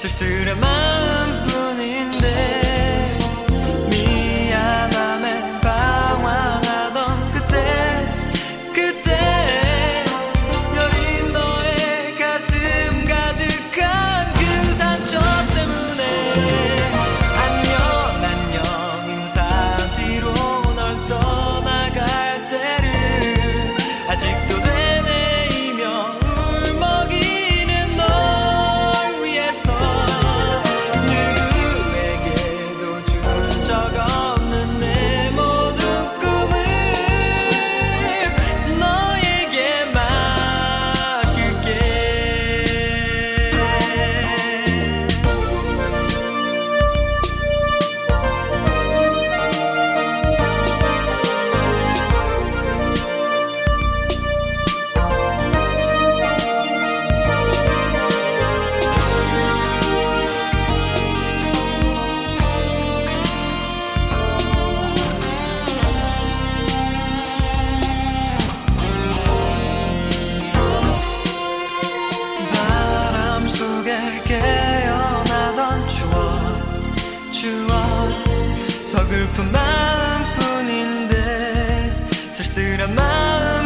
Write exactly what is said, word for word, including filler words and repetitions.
쓸쓸한 마음뿐인데 미안함에 방황하던 그때 그때 여린 너의 가슴 가득한 그 상처 때문에 안녕 안녕 인사 뒤로 널 떠나갈 때를 아직도 되뇌이며 울먹이는 널 위해서 누구에게도 준 적 없는 내 모든 꿈을 너에게 맡길게. 바람 속에 깨어나던 추억 추억 서글픈 마음뿐인데 쓸쓸한 마음